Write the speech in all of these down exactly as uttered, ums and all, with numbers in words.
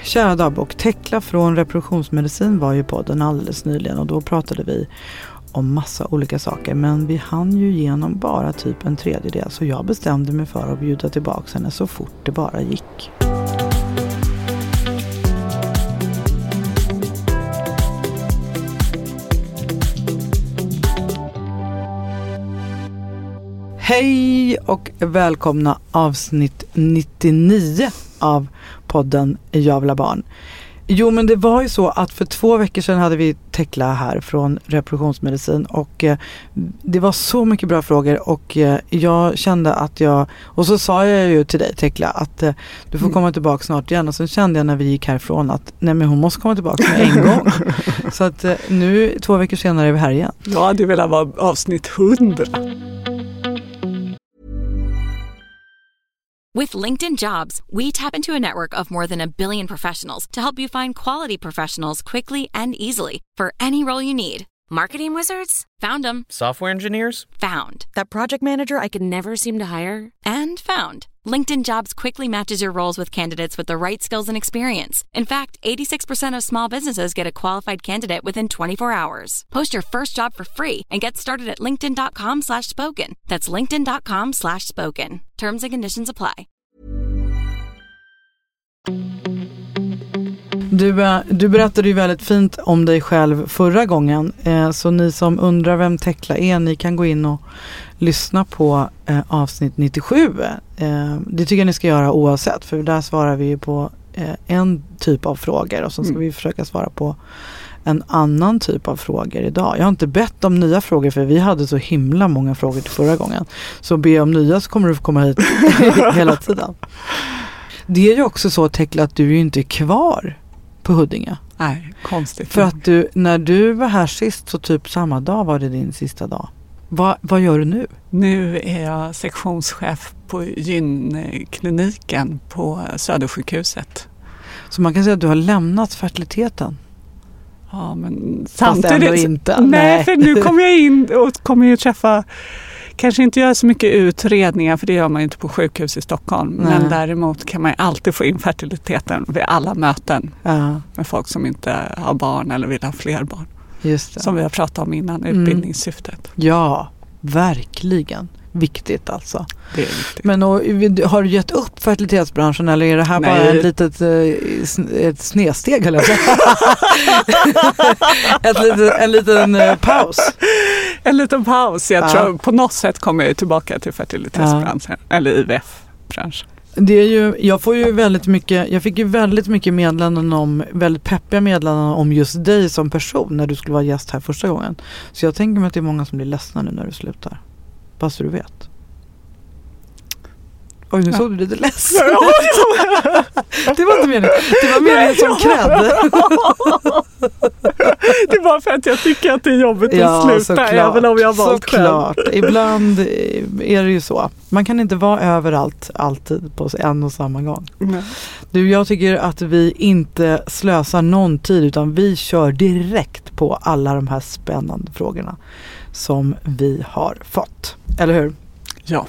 Kära dagbok, Tekla från reproduktionsmedicin var ju på den alldeles nyligen och då pratade vi om massa olika saker, men vi hann ju igenom bara typ en tredjedel, så jag bestämde mig för att bjuda tillbaka henne så fort det bara gick. Hej och välkomna avsnitt nittionio av podden Jag vill ha barn. Jo, men det var ju så att för två veckor sedan hade vi Tekla här från reproduktionsmedicin och eh, det var så mycket bra frågor och eh, jag kände att jag, och så sa jag ju till dig Tekla att eh, du får komma tillbaka snart igen, och så kände jag när vi gick härifrån att nej, men hon måste komma tillbaka med en gång. Så att eh, nu två veckor senare är vi här igen. Ja, det vill vara avsnitt hundra. With LinkedIn Jobs, we tap into a network of more than a billion professionals to help you find quality professionals quickly and easily for any role you need. Marketing wizards? Found them. Software engineers? Found. That project manager I could never seem to hire? And found. LinkedIn Jobs quickly matches your roles with candidates with the right skills and experience. In fact, eighty-six percent of small businesses get a qualified candidate within twenty-four hours. Post your first job for free and get started at linkedin.com slash spoken. That's linkedin.com slash spoken. Terms and conditions apply. Du, du berättade ju väldigt fint om dig själv förra gången, eh, så ni som undrar vem Tekla är, ni kan gå in och lyssna på eh, avsnitt nittiosju. Eh, det tycker jag ni ska göra oavsett, för där svarar vi på eh, en typ av frågor och så ska mm. vi försöka svara på en annan typ av frågor idag. Jag har inte bett om nya frågor för vi hade så himla många frågor till förra gången. Så be om nya så kommer du få komma hit hela tiden. Det är ju också så, Tekla, att du är ju inte kvar på Huddinge. Nej, konstigt. För att du, när du var här sist så typ samma dag var det din sista dag. Va, vad gör du nu? Nu är jag sektionschef på gynkliniken på Södersjukhuset. Så man kan säga att du har lämnat fertiliteten? Ja, men samtidigt... Fast ändå inte. Nej, nej, för nu kommer jag in och kommer ju träffa... Kanske inte göra så mycket utredningar, för det gör man ju inte på sjukhus i Stockholm. Nej. Men däremot kan man ju alltid få in fertiliteten vid alla möten ja. Med folk som inte har barn eller vill ha fler barn. Just det. Som vi har pratat om innan, utbildningssyftet. Mm. Ja, verkligen. Viktigt alltså. Det är viktigt. Men och, har du gett upp fertilitetsbranschen eller är det här Nej. bara en litet, ett snedsteg eller ett litet, en liten uh, paus? En liten paus. Jag ja. tror på något sätt kommer jag tillbaka till fertilitetsbranschen ja. Eller I V F-branschen. Det är ju, jag får ju väldigt mycket, jag fick ju väldigt mycket meddelanden om, väldigt peppiga meddelanden om just dig som person när du skulle vara gäst här första gången. Så jag tänker mig att det är många som blir ledsna nu när du slutar. Bara så du vet. Oj, nu ja. Såg du lite ledsen. Det var inte meningen. Det var meningen som krädde. Det var för att jag tycker att det är jobbigt ja, att sluta. Såklart, även om jag valt såklart. Själv. Ibland är det ju så. Man kan inte vara överallt alltid på en och samma gång. Mm. Du, jag tycker att vi inte slösar någon tid utan vi kör direkt på alla de här spännande frågorna som vi har fått. Eller hur? Ja.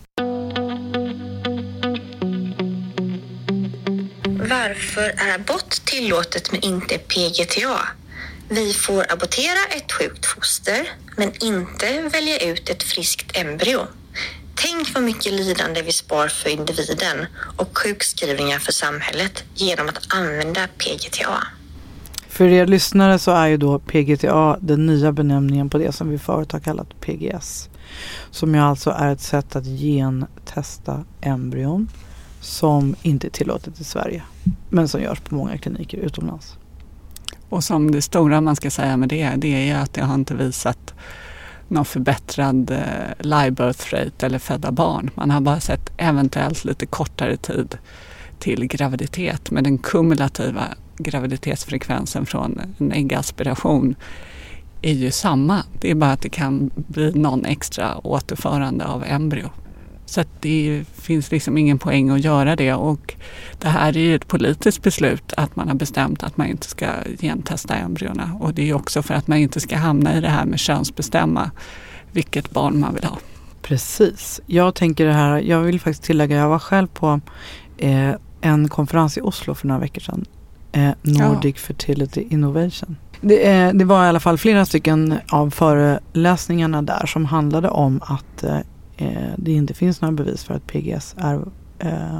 Varför är abort tillåtet men inte P G T A? Vi får abortera ett sjukt foster men inte välja ut ett friskt embryo. Tänk vad mycket lidande vi spar för individen och sjukskrivningar för samhället genom att använda P G T A. För er lyssnare så är ju då P G T A den nya benämningen på det som vi förut har kallat P G S. Som ju alltså är ett sätt att gentesta embryon som inte är tillåtet i Sverige. Men som görs på många kliniker utomlands. Och som det stora man ska säga med det, det är ju att det har inte visat någon förbättrad eh, live birth rate eller födda barn. Man har bara sett eventuellt lite kortare tid till graviditet. Men den kumulativa graviditetsfrekvensen från en äggaspiration är ju samma. Det är bara att det kan bli någon extra återförande av embryo. Så att det finns liksom ingen poäng att göra det, och det här är ju ett politiskt beslut att man har bestämt att man inte ska gentesta embryona, och det är också för att man inte ska hamna i det här med könsbestämma vilket barn man vill ha. Precis. Jag tänker det här, jag vill faktiskt tillägga, jag var själv på eh, en konferens i Oslo för några veckor sedan eh, Nordic ja. Fertility Innovation. Det, eh, det var i alla fall flera stycken av föreläsningarna där som handlade om att eh, det inte finns några bevis för att P G S är eh,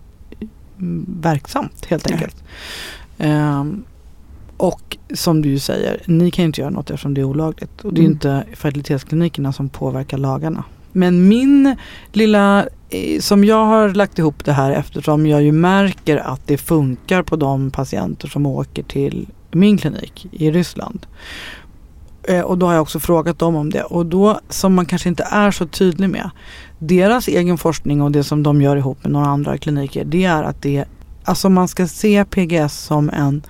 verksamt helt enkelt. Eh, och som du ju säger, ni kan ju inte göra något eftersom det är olagligt. Och det är mm. inte fertilitetsklinikerna som påverkar lagarna. Men min lilla, som jag har lagt ihop det här eftersom jag ju märker att det funkar på de patienter som åker till min klinik i Ryssland. Eh, och då har jag också frågat dem om det. Och då, som man kanske inte är så tydlig med, deras egen forskning och det som de gör ihop med några andra kliniker, det är att det, alltså man ska se P G S som en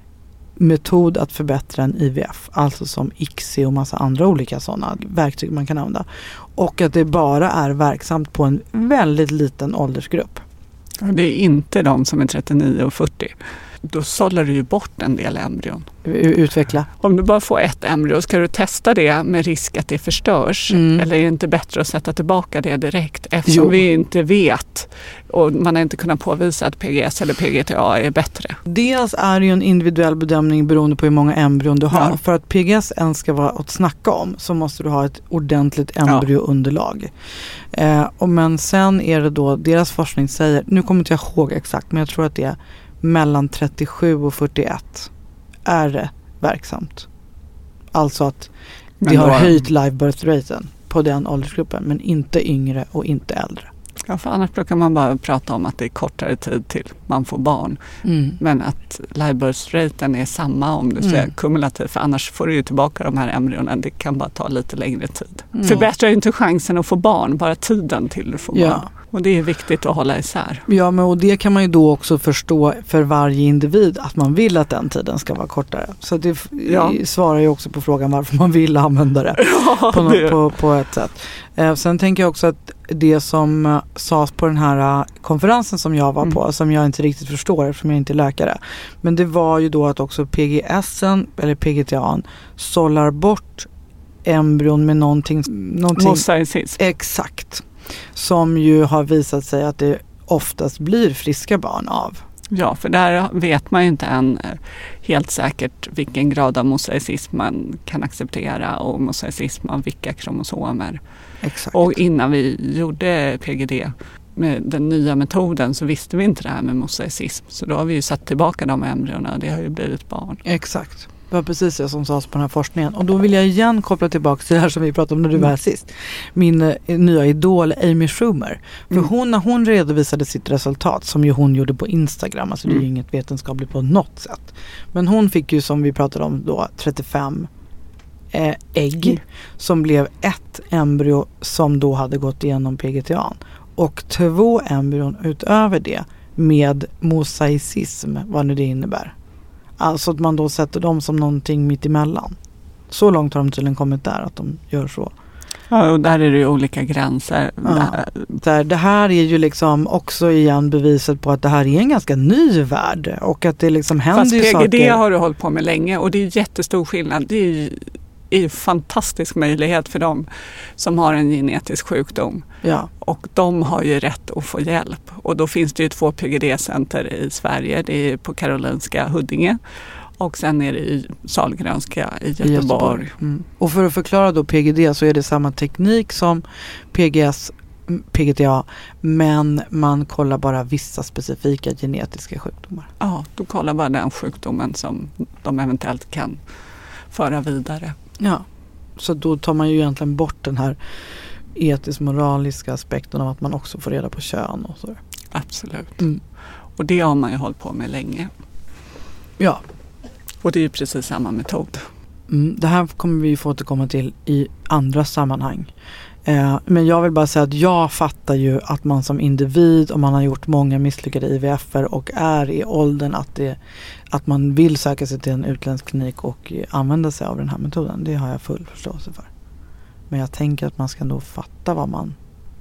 metod att förbättra en I V F, alltså som I C S I och massa andra olika sådana verktyg man kan använda. Och att det bara är verksamt på en väldigt liten åldersgrupp. Det är inte de som är trettionio och fyrtio. Då sållar du ju bort en del embryon. Utveckla. Om du bara får ett embryo, ska du testa det med risk att det förstörs? Mm. Eller är det inte bättre att sätta tillbaka det direkt? Eftersom jo. vi inte vet och man har inte kunnat påvisa att P G S eller P G T A är bättre. Dels är det ju en individuell bedömning beroende på hur många embryon du har. Ja. För att P G S ens ska vara att snacka om så måste du ha ett ordentligt embryounderlag. Ja. Eh, och men sen är det då, deras forskning säger, nu kommer inte jag ihåg exakt, men jag tror att det är mellan trettiosju och fyrtioett är det verksamt. Alltså att det har höjt live birth raten på den åldersgruppen, men inte yngre och inte äldre. Ja, för annars brukar man bara prata om att det är kortare tid till man får barn. Mm. Men att live birth raten är samma om du ser mm. kumulativt, för annars får du ju tillbaka de här embryonen. Det kan bara ta lite längre tid. Mm. Förbättrar inte chansen att få barn, bara tiden till du får ja. barn. Och det är viktigt att hålla isär. Ja, men och det kan man ju då också förstå för varje individ att man vill att den tiden ska vara kortare. Så det ja. svarar ju också på frågan varför man vill använda det, ja, på, det. På, på ett sätt. Eh, sen tänker jag också att det som uh, sades på den här uh, konferensen som jag var mm. på, som jag inte riktigt förstår eftersom jag inte är läkare. Men det var ju då att också P G S-en eller P G T A-en sållar bort embryon med någonting... någonting Mosaicism. Exakt. Som ju har visat sig att det oftast blir friska barn av. Ja, för där vet man ju inte än helt säkert vilken grad av mosaicism man kan acceptera och mosaicism av vilka kromosomer. Exakt. Och innan vi gjorde P G D med den nya metoden så visste vi inte det här med mosaicism. Så då har vi ju satt tillbaka de embryona och det har ju blivit barn. Exakt. Det var precis det som sades på den här forskningen. Och då vill jag igen koppla tillbaka till det här som vi pratade om när du var här sist. Min eh, nya idol Amy Schumer. För mm. hon, när hon redovisade sitt resultat, som ju hon gjorde på Instagram, alltså mm. det är ju inget vetenskapligt på något sätt. Men hon fick ju, som vi pratade om då, trettiofem eh, ägg mm. som blev ett embryo som då hade gått igenom P G T A. Och två embryon utöver det med mosaicism, vad nu det innebär. Alltså att man då sätter dem som någonting mitt emellan. Så långt har de tydligen kommit där att de gör så. Ja, och där är det ju olika gränser. Ja. Där, det här är ju liksom också igen beviset på att det här är en ganska ny värld. Och att det liksom händer Fast ju P G D saker. Har du hållit på med länge och det är jättestor skillnad. Det är ju är en fantastisk möjlighet för dem som har en genetisk sjukdom. Ja. Och de har ju rätt att få hjälp. Och då finns det ju två P G D-center i Sverige. Det är på Karolinska Huddinge och sen är det i Sahlgrenska i Göteborg. I Göteborg. Mm. Och för att förklara då P G D så är det samma teknik som P G S, P G T A, men man kollar bara vissa specifika genetiska sjukdomar. Ja, då kollar bara den sjukdomen som de eventuellt kan föra vidare. Ja, så då tar man ju egentligen bort den här etisk-moraliska aspekten av att man också får reda på kön och så. Absolut. Mm. Och det har man ju hållit på med länge. Ja. Och det är ju precis samma metod. Mm, det här kommer vi få återkomma till i andra sammanhang. Eh, men jag vill bara säga att jag fattar ju att man som individ, om man har gjort många misslyckade I V F-er och är i åldern att, det, att man vill söka sig till en utländsk klinik och använda sig av den här metoden. Det har jag full förståelse för. Men jag tänker att man ska nog fatta vad man,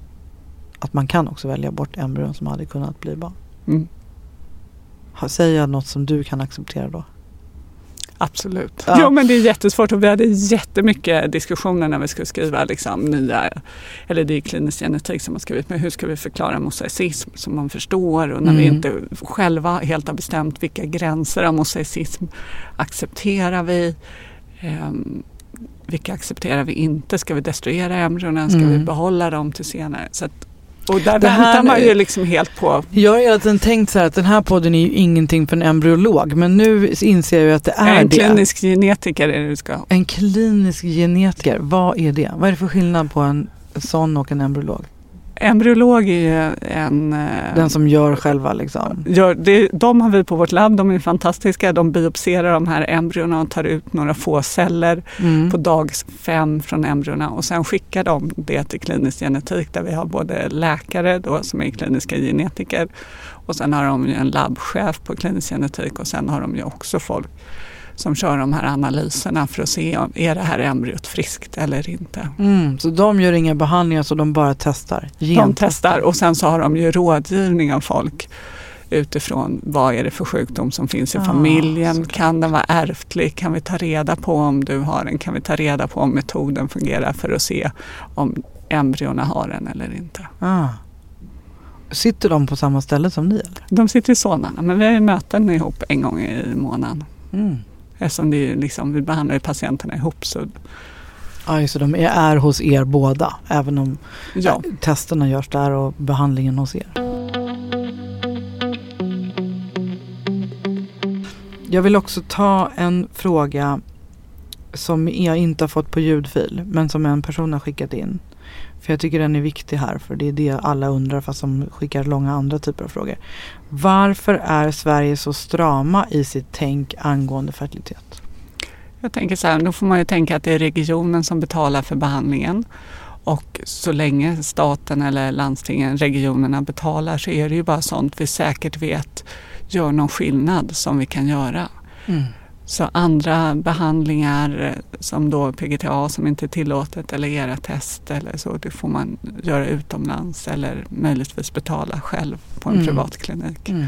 att man kan också välja bort embryon som hade kunnat bli barn. Mm. Säger jag något som du kan acceptera då? Absolut. Ja. Jo, men det är jättesvårt och vi hade jättemycket diskussioner när vi skulle skriva liksom, nya, eller det är klinisk genetik som man skrivit, men hur ska vi förklara mosaicism som man förstår och när mm. vi inte själva helt har bestämt vilka gränser av mosaicism accepterar vi, eh, vilka accepterar vi inte, ska vi destruera embryona, ska mm. vi behålla dem till senare, så att och där det väntar här, man ju liksom helt på. Jag har hela tiden tänkt så här att den här podden är ju ingenting för en embryolog. Men nu inser jag ju att det är en det. En klinisk genetiker är det du ska ha. En klinisk genetiker, vad är det? Vad är det för skillnad på en sån och en embryolog? Embryolog är en... Den som gör själva liksom. Gör, det, de har vi på vårt labb, de är fantastiska. De biopserar de här embryona och tar ut några få celler mm. på dag fem från embryona. Och sen skickar de det till klinisk genetik där vi har både läkare då, som är kliniska genetiker. Och sen har de ju en labbchef på klinisk genetik och sen har de ju också folk som kör de här analyserna för att se om är det här embryot friskt eller inte. Mm, så de gör inga behandlingar så de bara testar? De testar och sen så har de ju rådgivning av folk utifrån vad är det för sjukdom som finns i ah, familjen. Såklart. Kan den vara ärftlig? Kan vi ta reda på om du har den? Kan vi ta reda på om metoden fungerar för att se om embryona har den eller inte? Ah. Sitter de på samma ställe som ni? Eller? De sitter i Solna, men vi har möten ihop en gång i månaden. Mm. Eftersom det är liksom, vi behandlar ju patienterna ihop. Så... Ja, så de är hos er båda, även om ja. testerna görs där och behandlingen hos er. Jag vill också ta en fråga som jag inte har fått på ljudfil, men som en person har skickat in. För jag tycker den är viktig här, för det är det alla undrar fast som skickar långa andra typer av frågor. Varför är Sverige så strama i sitt tänk angående fertilitet? Jag tänker så här, då får man ju tänka att det är regionen som betalar för behandlingen. Och så länge staten eller landstingen, regionerna betalar så är det ju bara sånt vi säkert vet gör någon skillnad som vi kan göra. Mm. Så andra behandlingar som då P G T A som inte är tillåtet eller era test eller så, det får man göra utomlands eller möjligtvis betala själv på en mm. privat klinik. Mm.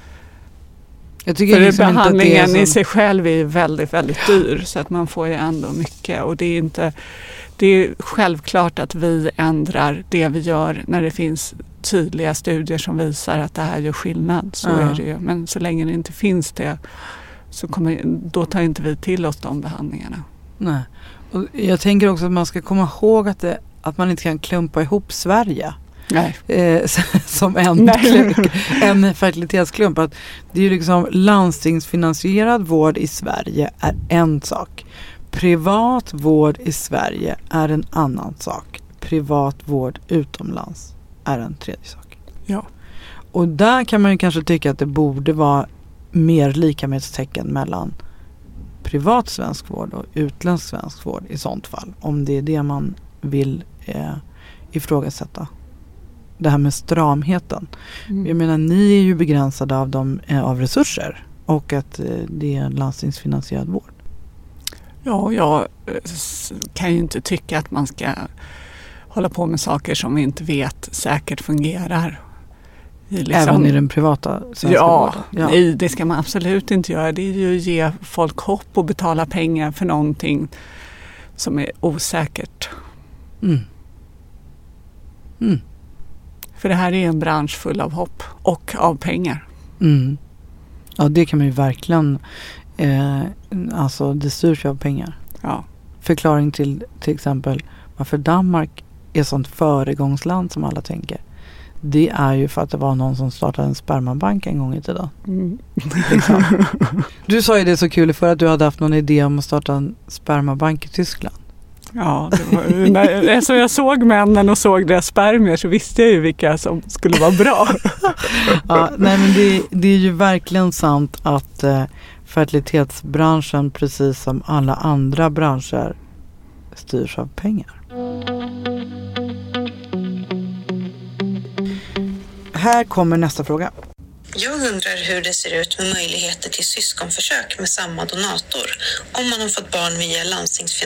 Jag tycker För liksom behandlingen inte att det är som... som... i sig själv är väldigt, väldigt dyr så att man får ju ändå mycket och det är inte, det är självklart att vi ändrar det vi gör när det finns tydliga studier som visar att det här gör skillnad, så mm. är det ju. Men så länge det inte finns det så kommer, då tar inte vi till oss de behandlingarna. Nej. Och jag tänker också att man ska komma ihåg att, det, att man inte kan klumpa ihop Sverige. Nej. Eh, som en, klump, en fertilitetsklump. Att det är ju liksom landstingsfinansierad vård i Sverige är en sak. Privat vård i Sverige är en annan sak. Privat vård utomlands är en tredje sak. Ja. Och där kan man ju kanske tycka att det borde vara mer likamedstecken mellan privat svensk vård och utländsk svensk vård i sånt fall. Om det är det man vill eh, ifrågasätta. Det här med stramheten. Mm. Jag menar, ni är ju begränsade av, dem, eh, av resurser och att eh, det är en landstingsfinansierad vård. Ja, jag kan ju inte tycka att man ska hålla på med saker som vi inte vet säkert fungerar. Liksom, även i den privata svenska ja, vården? Ja, nej, det ska man absolut inte göra. Det är ju att ge folk hopp och betala pengar för någonting som är osäkert. Mm. Mm. För det här är en bransch full av hopp och av pengar. Mm. Ja, det kan man ju verkligen... Eh, alltså, det styrs ju av pengar. Ja. Förklaring till till exempel varför Danmark är sånt föregångsland som alla tänker. Det är ju för att det var någon som startade en spermabank en gång i tiden. Mm. Liksom. Du sa ju det så kul för att du hade haft någon idé om att starta en spermabank i Tyskland. Ja, det var, när, alltså jag såg männen och såg deras spermier så visste jag ju vilka som skulle vara bra. Ja, nej, men det, det är ju verkligen sant att eh, fertilitetsbranschen, precis som alla andra branscher, styrs av pengar. Här kommer nästa fråga. Jag undrar hur det ser ut med möjligheter till syskonförsök med samma donator om man har fått barn via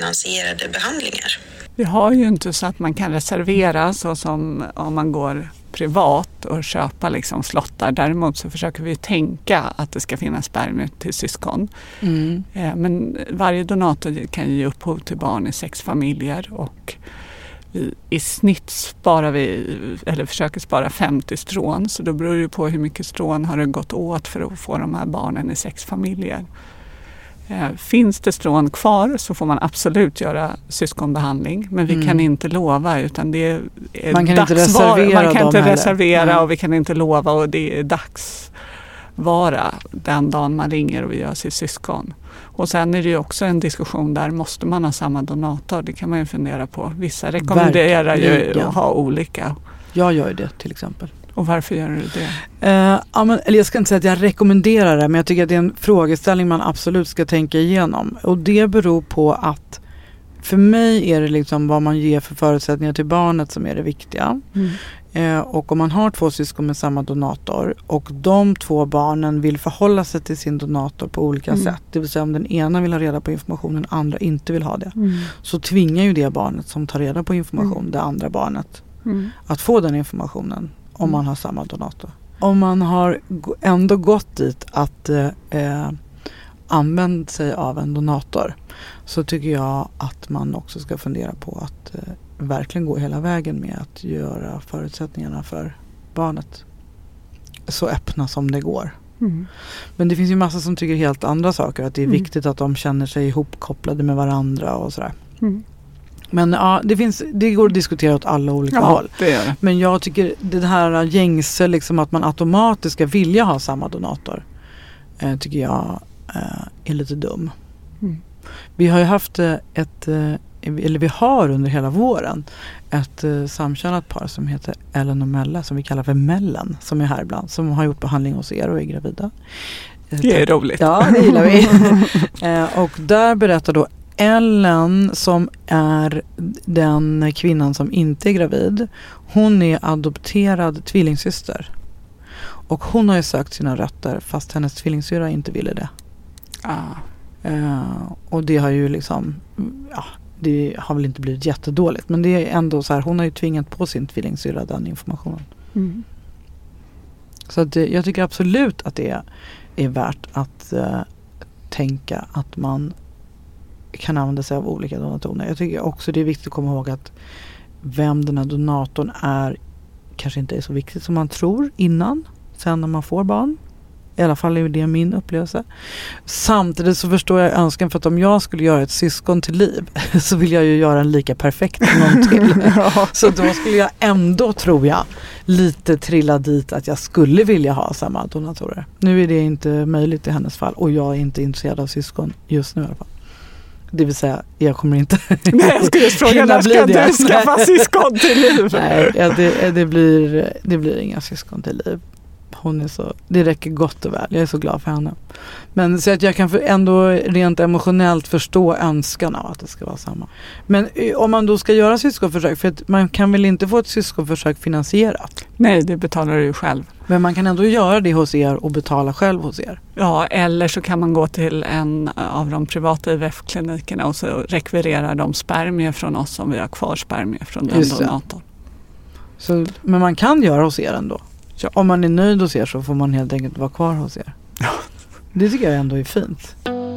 landstingsfinansierade behandlingar. Vi har ju inte så att man kan reservera så som om man går privat och köpa liksom slottar. Däremot så försöker vi tänka att det ska finnas spermier till syskon. Mm. Eh, men varje donator kan ge upphov till barn i sex familjer och vi, i snitt sparar vi, eller försöker spara femtio strån, så då beror det på hur mycket strån har det gått åt för att få de här barnen i sex familjer. Eh, finns det strån kvar så får man absolut göra syskonbehandling, men vi mm. kan inte lova, utan det är man kan dagsvara. Inte reservera man kan inte heller. reservera Nej. Och vi kan inte lova, och det är dagsvara den dagen man ringer och vi gör sitt syskon. Och sen är det ju också en diskussion där, måste man ha samma donator? Det kan man ju fundera på. Vissa rekommenderar ju att ha olika. Jag gör ju det till exempel. Och varför gör du det? Uh, ja, men, eller jag ska inte säga att jag rekommenderar det, men jag tycker att det är en frågeställning man absolut ska tänka igenom. Och det beror på att för mig är det liksom vad man ger för förutsättningar till barnet som är det viktiga. Mm. Uh, och om man har två syskon med samma donator och de två barnen vill förhålla sig till sin donator på olika mm. sätt, det vill säga om den ena vill ha reda på informationen, den andra inte vill ha det, mm. så tvingar ju det barnet som tar reda på information, mm. det andra barnet, mm. att få den informationen. Om man har samma donator. Om man har ändå gått dit att eh, använda sig av en donator, så tycker jag att man också ska fundera på att eh, verkligen gå hela vägen med att göra förutsättningarna för barnet så öppna som det går. Mm. Men det finns ju massa som tycker helt andra saker. Att det är mm. viktigt att de känner sig ihopkopplade med varandra och sådär. Mm. Men ja, det, finns, det går att diskutera åt alla olika ja, håll. Det är det. Men jag tycker det här gängse liksom att man automatiskt ska vilja ha samma donator eh, tycker jag eh, är lite dum. Mm. Vi har ju haft ett, eller vi har under hela våren ett eh, samkönat par som heter Ellen och Mella, som vi kallar för Mellen, som är här ibland, som har gjort behandling hos er och är gravida. Det är roligt. Ja, det gillar vi. eh, och där berättar då Ellen, som är den kvinnan som inte är gravid, hon är adopterad tvillingsyster. Och hon har ju sökt sina rötter fast hennes tvillingsyrra inte ville det. Ah. Uh, och det har ju liksom, ja, det har väl inte blivit jättedåligt. Men det är ändå så här, hon har ju tvingat på sin tvillingsyrra den informationen. Mm. Så att, jag tycker absolut att det är, är värt att uh, tänka att man kan använda sig av olika donatorer. Jag tycker också det är viktigt att komma ihåg att vem den här donatorn är kanske inte är så viktigt som man tror innan, sen när man får barn. I alla fall är det min upplevelse. Samtidigt så förstår jag önskan, för att om jag skulle göra ett syskon till liv så vill jag ju göra en lika perfekt någon till. Ja. Så då skulle jag ändå, tror jag, lite trilla dit att jag skulle vilja ha samma donatorer. Nu är det inte möjligt i hennes fall och jag är inte intresserad av syskon just nu i alla fall. Det vill säga, jag kommer inte Nej, jag skulle fråga, när ska du skaffa syskon till liv? Nej, ja, det, det, blir, det blir inga syskon till liv. Hon är så, det räcker gott och väl. Jag är så glad för henne. Men så att jag kan för, ändå rent emotionellt förstå önskan av att det ska vara samma. Men om man då ska göra syskonförsök, för att man kan väl inte få ett syskonförsök finansierat? Nej, det betalar du ju själv. Men man kan ändå göra det hos er och betala själv hos er? Ja, eller så kan man gå till en av de privata I V F-klinikerna och så rekvirerar de spermier från oss om vi har kvar spermier från den donatorn. Så, men man kan göra hos er ändå? Så om man är nöjd hos er så får man helt enkelt vara kvar hos er. Ja. Det tycker jag ändå är fint.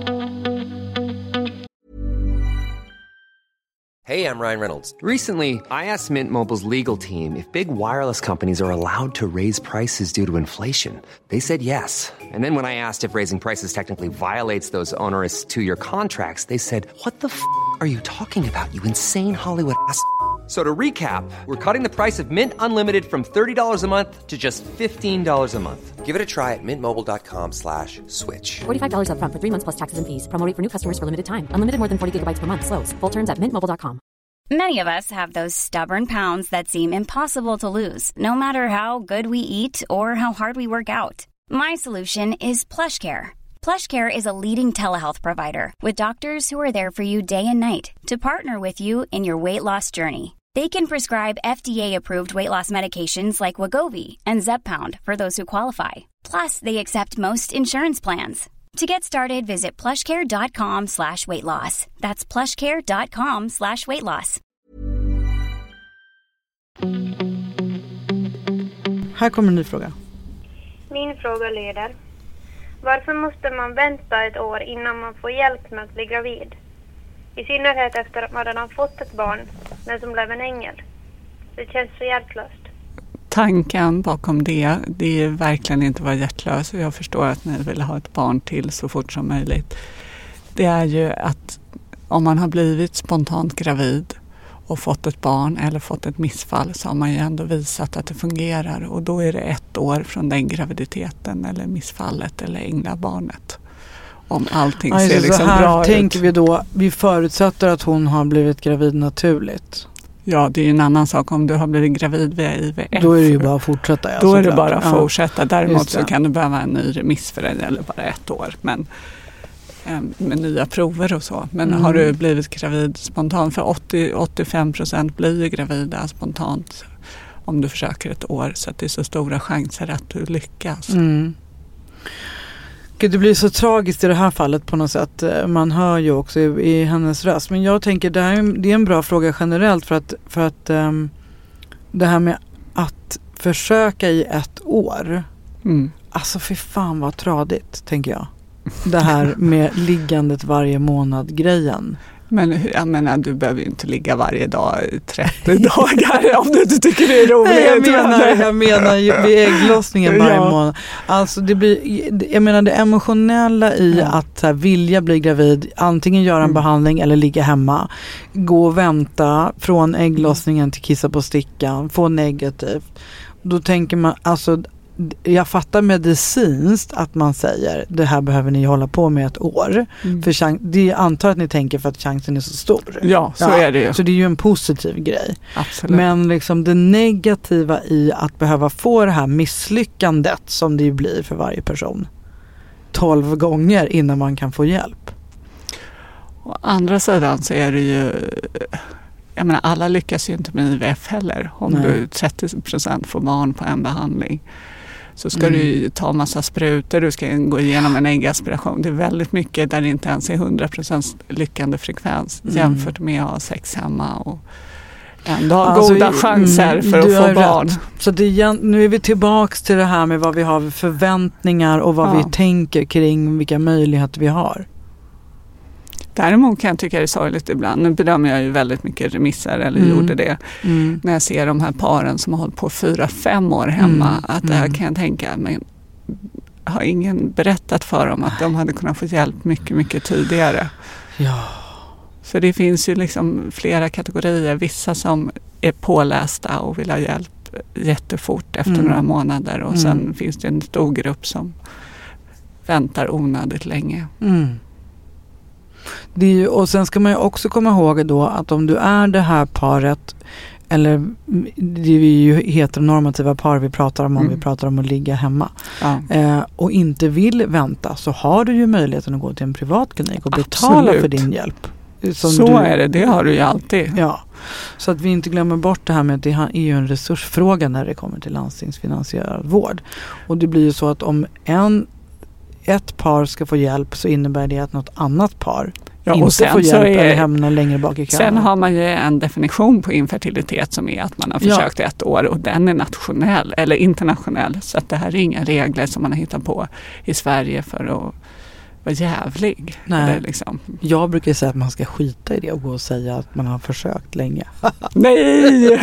Hey, I'm Ryan Reynolds. Recently, I asked Mint Mobile's legal team if big wireless companies are allowed to raise prices due to inflation. They said yes. And then when I asked if raising prices technically violates those onerous two-year contracts, they said, what the f*** are you talking about, you insane Hollywood ass f- So to recap, we're cutting the price of Mint Unlimited from thirty dollars a month to just fifteen dollars a month. Give it a try at mintmobile.com slash switch. forty-five dollars up front for three months plus taxes and fees. Promo rate for new customers for limited time. Unlimited more than forty gigabytes per month. Slows full terms at mint mobile dot com. Many of us have those stubborn pounds that seem impossible to lose, no matter how good we eat or how hard we work out. My solution is PlushCare. PlushCare is a leading telehealth provider with doctors who are there for you day and night to partner with you in your weight loss journey. They can prescribe F D A-approved weight loss medications like Wegovy and Zepbound for those who qualify. Plus, they accept most insurance plans. To get started, visit plushcare.com slash weight loss. That's plushcare.com slash weight loss. Här kommer en ny fråga. Min fråga lyder: varför måste man vänta ett år innan man får hjälp med att bli gravid? I synnerhet efter att man redan fått ett barn, men som blev en ängel. Det känns så hjärtlöst. Tanken bakom det, det är verkligen inte att vara hjärtlös. Jag förstår att ni vill ha ett barn till så fort som möjligt. Det är ju att om man har blivit spontant gravid och fått ett barn eller fått ett missfall, så har man ju ändå visat att det fungerar. Och då är det ett år från den graviditeten eller missfallet eller änglabarnet. Om allting alltså, ser liksom så här bra tänker ut. Vi då, vi förutsätter att hon har blivit gravid naturligt. Ja, det är ju en annan sak om du har blivit gravid via I V F. Då är det ju bara att fortsätta. Ja, då är det klart. bara att ja. fortsätta. Däremot så kan du behöva en ny remiss för det eller bara ett år. Men med nya prover och så. Men mm. har du blivit gravid spontant, för åttio till åttiofem procent blir ju gravida spontant om du försöker ett år, så att det är så stora chanser att du lyckas. Mm. Gud, det blir så tragiskt i det här fallet på något sätt. Man hör ju också i, i hennes röst. Men jag tänker det, här, det är en bra fråga generellt för att, för att um, det här med att försöka i ett år. Mm. Alltså för fan vad tradigt, tänker jag. Det här med liggandet varje månad grejen. Men jag menar, du behöver ju inte ligga varje dag i trettio dagar om du inte tycker det är roligt. Nej, jag menar, jag menar ju vid ägglossningen varje ja. månad. Alltså det blir, jag menar det emotionella i ja. att så här, vilja bli gravid, antingen göra en mm. behandling eller ligga hemma. Gå och vänta från ägglossningen till kissa på stickan, få negativt. Då tänker man, alltså jag fattar medicinskt att man säger det här behöver ni hålla på med ett år. Mm. För chans- det antar att ni tänker för att chansen är så stor. Ja, så ja, är det ju. Så det är ju en positiv grej. Absolut. Men liksom det negativa i att behöva få det här misslyckandet som det ju blir för varje person tolv gånger innan man kan få hjälp. Å andra sidan så är det ju, jag menar, alla lyckas ju inte med I V F heller. Om Nej. du trettio procent får barn på en behandling, så ska mm. du ta massa sprutor, du ska gå igenom en äggaspiration. Det är väldigt mycket där det inte ens är hundra procent lyckande frekvens mm. jämfört med att ha sex hemma och ändå ha alltså, goda chanser mm, för att få barn. Rätt. Så det är, nu är vi tillbaks till det här med vad vi har för förväntningar och vad ja. vi tänker kring vilka möjligheter vi har. Däremot kan jag tycka det är sorgligt ibland. Nu bedömer jag ju väldigt mycket remisser, eller mm. gjorde det. Mm. När jag ser de här paren som har hållit på fyra, fem år hemma. Mm. Att det här kan jag tänka, men har ingen berättat för dem att de hade kunnat få hjälp mycket, mycket tidigare. Ja. Så det finns ju liksom flera kategorier. Vissa som är pålästa och vill ha hjälp jättefort efter mm. några månader. Och mm. sen finns det en stor grupp som väntar onödigt länge. Mm. Det är ju, och sen ska man ju också komma ihåg då att om du är det här paret, eller det är ju heteronormativa par vi pratar om, om mm. vi pratar om att ligga hemma ja. eh, och inte vill vänta, så har du ju möjligheten att gå till en privatklinik och betala Absolut. för din hjälp. Som så du, är det, det har du ju alltid. Ja, så att vi inte glömmer bort det här med att det är ju en resursfråga när det kommer till landstingsfinansierad vård. Och det blir ju så att om en ett par ska få hjälp, så innebär det att något annat par ja, inte och sen får hjälp är, eller hamnar längre bak i kön. Sen har man ju en definition på infertilitet som är att man har försökt ja. ett år, och den är nationell eller internationell, så att det här är inga regler som man har hittat på i Sverige för att vara jävlig. Nej, eller liksom. Jag brukar säga att man ska skita i det och gå och säga att man har försökt länge. Nej!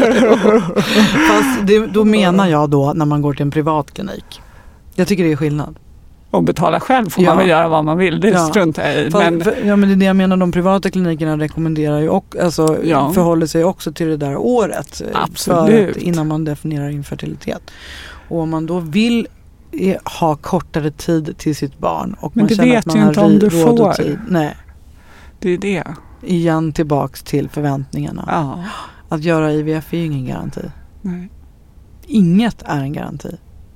Fast det, då menar jag då när man går till en privatklinik. Jag tycker det är skillnad. Och betala själv får ja. man väl göra vad man vill. Det ja. struntar i. Fast, men... för, ja, men det är det jag menar. De privata klinikerna rekommenderar ju och, alltså, ja. förhåller sig också till det där året. Absolut. För att, innan man definierar infertilitet. Och om man då vill ha kortare tid till sitt barn. Och men man det känner vet att man ju har inte om du råd får. Och tid. Nej. Det är det. Igen tillbaks till förväntningarna. Ja. Att göra I V F är ju ingen garanti. Nej. Inget är en garanti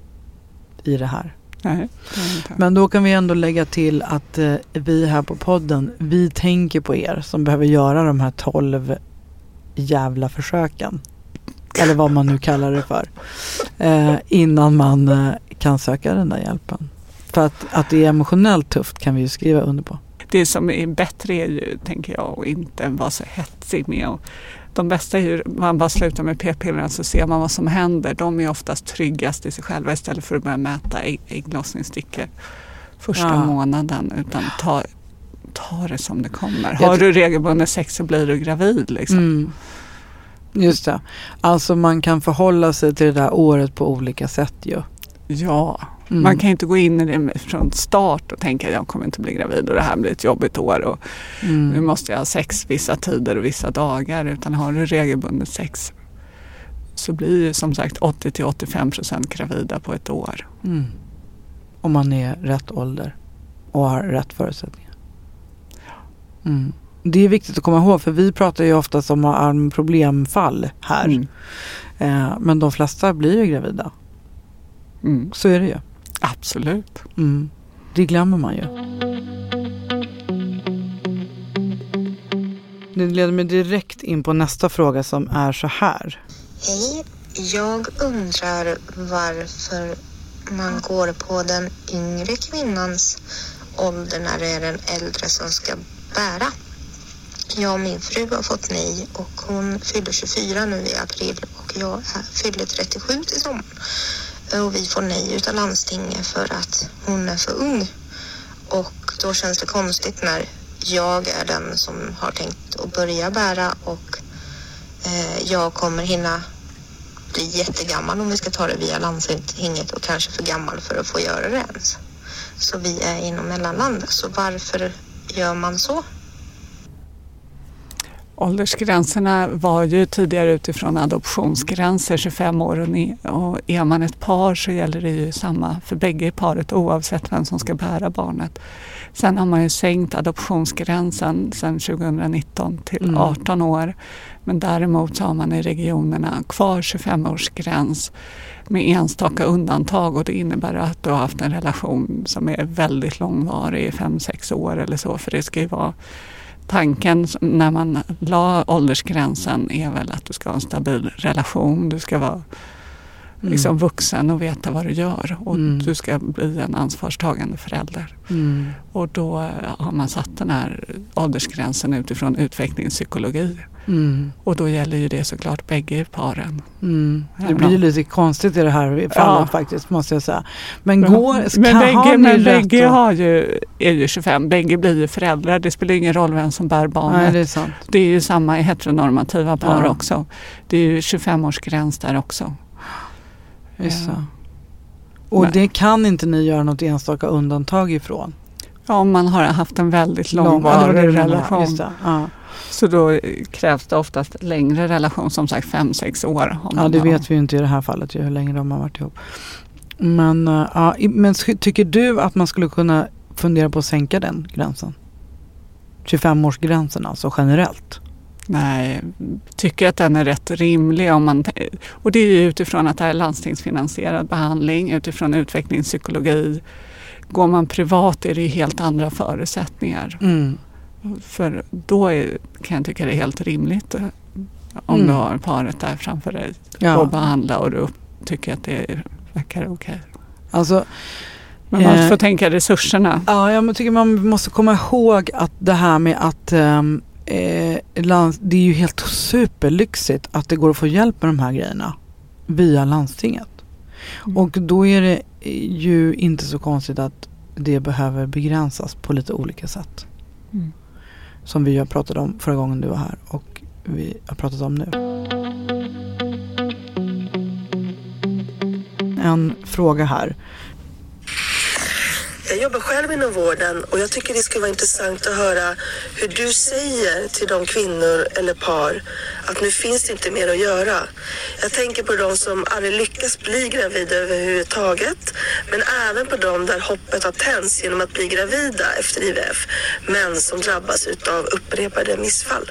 i det här. Nej, men då kan vi ändå lägga till att eh, vi här på podden, vi tänker på er som behöver göra de här tolv jävla försöken. Eller vad man nu kallar det för. Eh, innan man eh, kan söka den där hjälpen. För att, att det är emotionellt tufft kan vi ju skriva under på. Det som är bättre är ju, tänker jag, att inte vara så hetsig med att de bästa är ju, man bara slutar med p-pillerna så ser man vad som händer. De är oftast tryggast i sig själva istället för att börja mäta ägg, ägglossningsstickor första ja. månaden. Utan ta, ta det som det kommer. Har du regelbundet sex så blir du gravid liksom. Mm. Just det. Alltså man kan förhålla sig till det där året på olika sätt ju. Ja, mm. man kan inte gå in i det från start och tänka att jag kommer inte bli gravid och det här blir ett jobbigt år och mm. nu måste jag ha sex vissa tider och vissa dagar. Utan har du regelbundet sex så blir det som sagt åttio till åttiofem procent gravida på ett år. Mm. Om man är rätt ålder och har rätt förutsättningar. Mm. Det är viktigt att komma ihåg för vi pratar ju ofta om problemfall här. Mm. Eh, men de flesta blir ju gravida. Mm. Så är det ju. Absolut. Mm. Det glömmer man ju. Det leder mig direkt in på nästa fråga som är så här. Hej, jag undrar varför man går på den yngre kvinnans ålder när det är den äldre som ska bära. Jag och min fru har fått nej och hon fyller tjugofyra nu i april och jag fyller trettiosju till sommaren. Och vi får nej utav landstinget för att hon är för ung. Och då känns det konstigt när jag är den som har tänkt att börja bära och eh, jag kommer hinna bli jättegammal om vi ska ta det via landstinget och kanske för gammal för att få göra det ens. Så vi är inom mellanlandet. Så varför gör man så? Åldersgränserna var ju tidigare utifrån adoptionsgränser, tjugofem år och, ne- och är man ett par så gäller det ju samma för bägge paret oavsett vem som ska bära barnet. Sen har man ju sänkt adoptionsgränsen sedan tjugonitton till mm. arton år. Men däremot så har man i regionerna kvar tjugofem-årsgräns med enstaka undantag och det innebär att du har haft en relation som är väldigt långvarig, fem sex år eller så, för det ska ju vara tanken när man la åldersgränsen är väl att du ska ha en stabil relation, du ska vara mm. liksom vuxen och veta vad du gör och mm. du ska bli en ansvarstagande förälder. Mm. Och då har man satt den här åldersgränsen utifrån utvecklingspsykologi. Mm. Och då gäller ju det såklart bägge paren. Mm. Det blir ju lite konstigt i det här fallet ja. faktiskt, måste jag säga. Men, men går, men bägge, men bägge har ju, är ju tjugofem, bägge blir ju föräldrar. Det spelar ingen roll vem som bär barnet. Nej, det är sant. Det är ju samma i heteronormativa par ja. också. Det är ju tjugofem-årsgräns där också. Just så. Och men. det kan inte ni göra något enstaka undantag ifrån? Ja, om man har haft en väldigt långvarig Lång, relation. Just det. Ja. Så då krävs det oftast längre relation, som sagt fem sex år. Ja, det vet vi ju inte i det här fallet, hur länge de har varit ihop. Men, ja, men tycker du att man skulle kunna fundera på att sänka den gränsen? tjugofem-årsgränsen alltså generellt? Nej, tycker att den är rätt rimlig. Om man, och det är ju utifrån att det är landstingsfinansierad behandling, utifrån utvecklingspsykologi. Går man privat är det ju helt andra förutsättningar. Mm. För då är, kan jag tycka det är helt rimligt om mm. du har paret där framför dig ja. och behandla och du tycker att det verkar okej. Okay. Alltså, men man eh, får tänka resurserna. Ja, jag tycker man måste komma ihåg att det här med att um, eh, lands, det är ju helt superlyxigt att det går att få hjälp med de här grejerna via landstinget. Mm. Och då är det ju inte så konstigt att det behöver begränsas på lite olika sätt. Mm. Som vi har pratat om förra gången du var här och vi har pratat om nu. En fråga här. Jag jobbar själv inom vården och jag tycker det skulle vara intressant att höra hur du säger till de kvinnor eller par att nu finns det inte mer att göra. Jag tänker på de som aldrig lyckas bli gravida överhuvudtaget, men även på de där hoppet har tänts genom att bli gravida efter I V F, men som drabbas av upprepade missfall.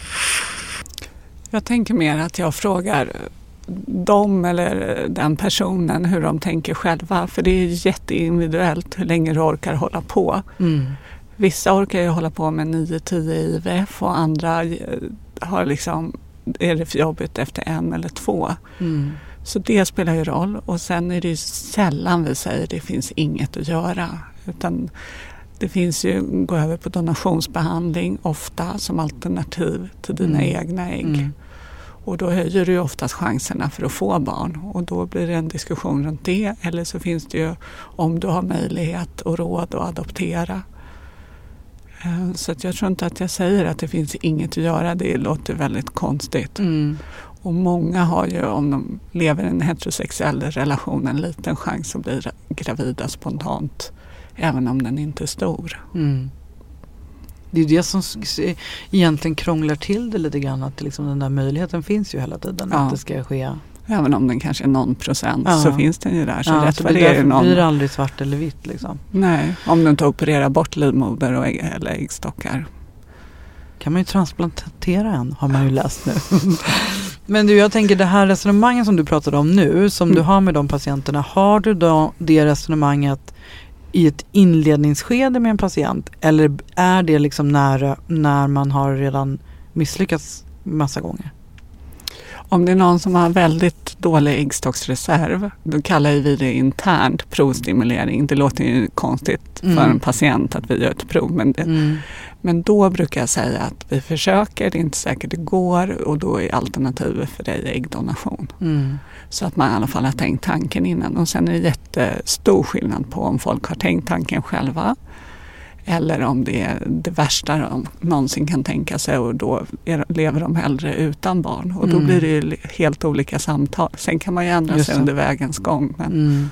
Jag tänker mer att jag frågar dem eller den personen hur de tänker själva, för det är jätteindividuellt hur länge du orkar hålla på. Mm. Vissa orkar ju hålla på med nio tio I V F och andra har liksom, är det för jobbigt efter en eller två. Mm. Så det spelar ju roll, och sen är det ju sällan vi säger det finns inget att göra, utan det finns ju gå över på donationsbehandling ofta som alternativ till dina mm. egna ägg. Mm. Och då höjer det ju oftast chanserna för att få barn. Och då blir det en diskussion runt det. Eller så finns det ju om du har möjlighet och råd att adoptera. Så att jag tror inte att jag säger att det finns inget att göra. Det låter väldigt konstigt. Mm. Och många har ju, om de lever i en heterosexuell relation, en liten chans att bli gravida spontant. Även om den inte är stor. Mm. Det är det som egentligen krånglar till det lite grann. Att liksom den där möjligheten finns ju hela tiden. Ja. Att det ska ske. Även om den kanske är någon procent ja. så finns den ju där. Så ja, rätt så för det är det någon... blir aldrig svart eller vitt liksom. Nej, om du inte opererar bort livmoder och ägg, eller äggstockar. Kan man ju transplantera en, har man ju läst nu. Men du, jag tänker det här resonemanget som du pratade om nu, som mm. du har med de patienterna, har du då det resonemanget i ett inledningsskede med en patient, eller är det liksom nära när man har redan misslyckats massa gånger? Om det är någon som har väldigt dålig äggstocksreserv, då kallar vi det internt provstimulering. Det låter ju konstigt mm. för en patient att vi gör ett prov, men, det, mm. men då brukar jag säga att vi försöker, det är inte säkert det går, och då är alternativet för dig äggdonation. Mm. Så att man i alla fall har tänkt tanken innan. Och sen är det jättestor skillnad på om folk har tänkt tanken själva eller om det är det värsta de någonsin kan tänka sig, och då är, lever de hellre utan barn. Och då mm. blir det ju helt olika samtal. Sen kan man ju ändra Just sig det. under vägens gång. Men... Mm.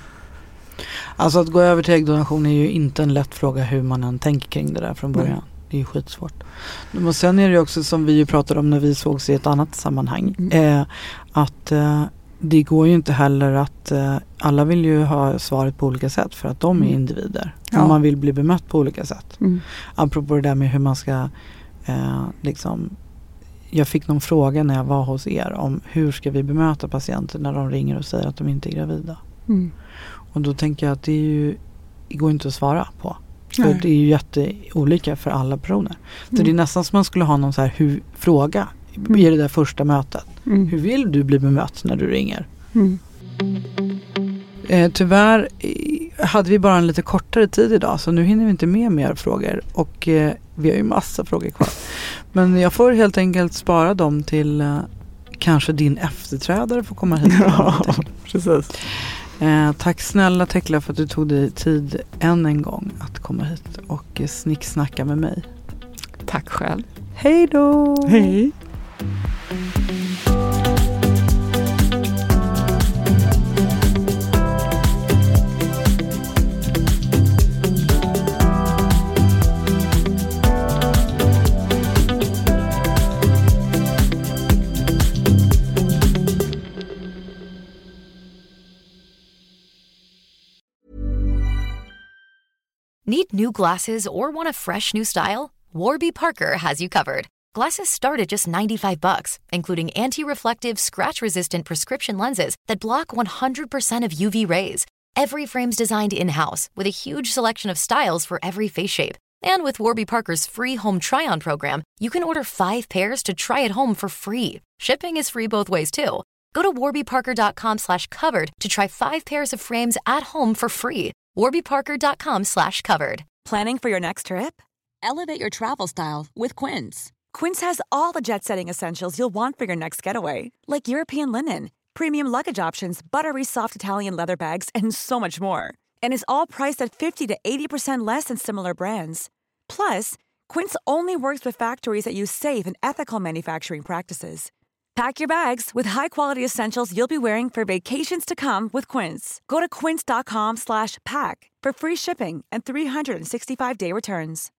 Alltså att gå över till äggdonation är ju inte en lätt fråga hur man än tänker kring det där från början. Mm. Det är ju skitsvårt. Och sen är det också som vi ju pratade om när vi sågs i ett annat sammanhang. Mm. Eh, att... Eh, det går ju inte heller att eh, alla vill ju ha svaret på olika sätt för att de är mm. individer. Ja. Och man vill bli bemött på olika sätt. Mm. Apropå det där med hur man ska eh, liksom, jag fick någon fråga när jag var hos er om hur ska vi bemöta patienter när de ringer och säger att de inte är gravida. Mm. Och då tänker jag att det är ju, det går inte att svara på. För Nej. det är ju jätteolika för alla personer. Mm. Så det är nästan som man skulle ha någon så här hur, fråga i det där första mötet. Mm. Hur vill du bli bemött när du ringer? Mm. Eh, tyvärr eh, hade vi bara en lite kortare tid idag, så nu hinner vi inte med mer frågor. Och eh, vi har ju massa frågor kvar. Men jag får helt enkelt spara dem till eh, kanske din efterträdare får komma hit. Ja, precis. Eh, tack snälla Tekla för att du tog dig tid än en gång att komma hit och eh, snicksnacka med mig. Tack själv. Hej då! Hej! Need new glasses or want a fresh new style? Warby Parker has you covered. Glasses start at just ninety-five bucks, including anti-reflective, scratch-resistant prescription lenses that block one hundred percent of U V rays. Every frame's designed in-house with a huge selection of styles for every face shape. And with Warby Parker's free home try-on program, you can order five pairs to try at home for free. Shipping is free both ways, too. Go to warbyparker.com slash covered to try five pairs of frames at home for free. warbyparker.com slash covered. Planning for your next trip? Elevate your travel style with Quince. Quince has all the jet-setting essentials you'll want for your next getaway, like European linen, premium luggage options, buttery soft Italian leather bags, and so much more. And is all priced at fifty to eighty percent less than similar brands. Plus, Quince only works with factories that use safe and ethical manufacturing practices. Pack your bags with high-quality essentials you'll be wearing for vacations to come with Quince. Go to quince.com slash pack for free shipping and three sixty-five day returns.